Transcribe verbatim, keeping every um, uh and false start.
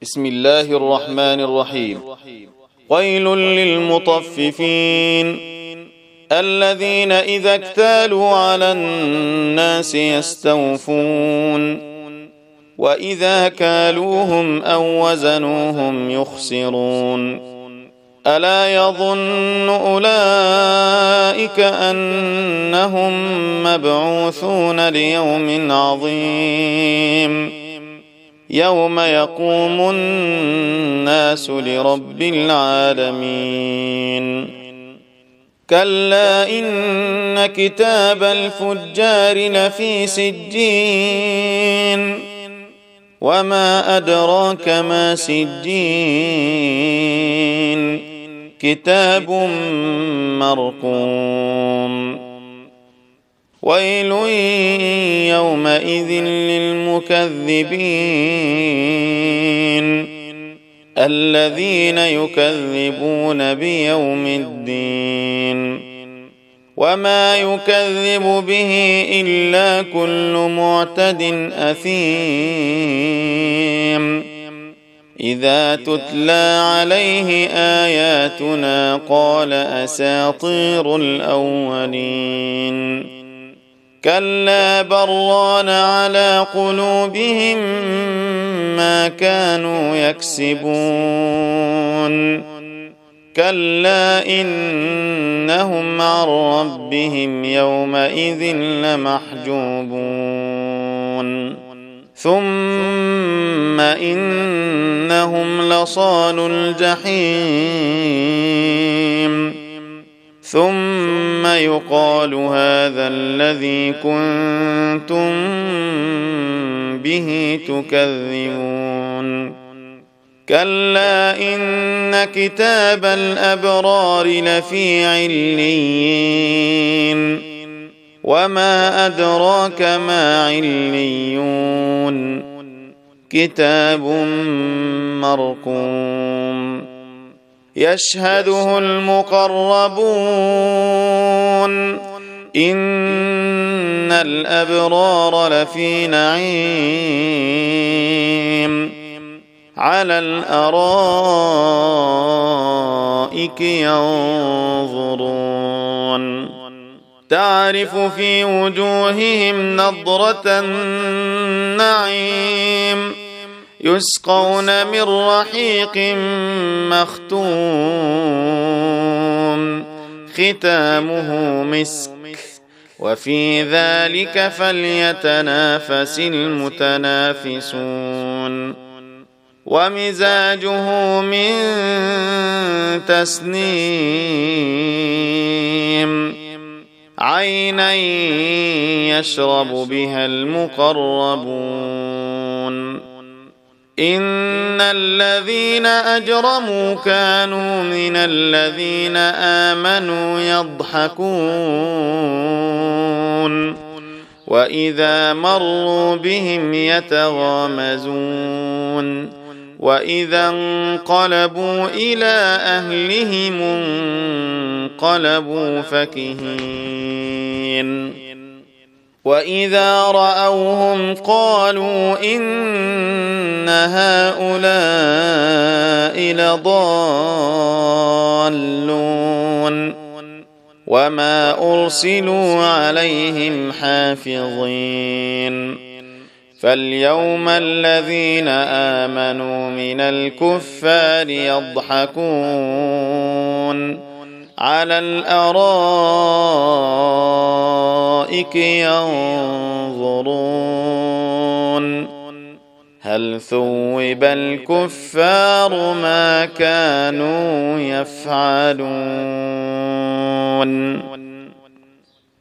بسم الله الرحمن الرحيم. ويل للمطففين الذين إذا اكتالوا على الناس يستوفون وإذا كالوهم أو وزنوهم يخسرون ألا يظن أولئك أنهم مبعوثون ليوم عظيم يوم يقوم الناس لرب العالمين. كلا إن كتاب الفجار لفي سجين وما أدراك ما سجين كتاب مرقوم. ويل يومئذ للمكذبين الذين يكذبون بيوم الدين وما يكذب به إلا كل معتد أثيم إذا تتلى عليه آياتنا قال أساطير الأولين. كلا بران على قلوبهم ما كانوا يكسبون كلا إنهم عن ربهم يومئذ لمحجوبون ثم إنهم لصالو الجحيم ثم يقال هذا الذي كنتم به تكذبون. كلا إن كتاب الأبرار لفي عليين وما أدراك ما عليون كتاب مرقوم يشهده المقربون إن الأبرار لفي نعيم على الأرائك ينظرون تعرف في وجوههم نضرة النعيم يسقون من رحيق مختوم ختامه مسك وفي ذلك فليتنافس المتنافسون ومزاجه من تسنيم عينا يشرب بها المقربون. إن الذين أجرموا كانوا من الذين آمنوا يضحكون وإذا مروا بهم يتغامزون وإذا انقلبوا إلى أهلهم انقلبوا فكهين وإذا رأوهم قالوا إن هؤلاء لضالون وما أرسلوا عليهم حافظين. فاليوم الذين آمنوا من الكفار يضحكون على الأرائك ينظرون هل ثوب الكفار ما كانوا يفعلون.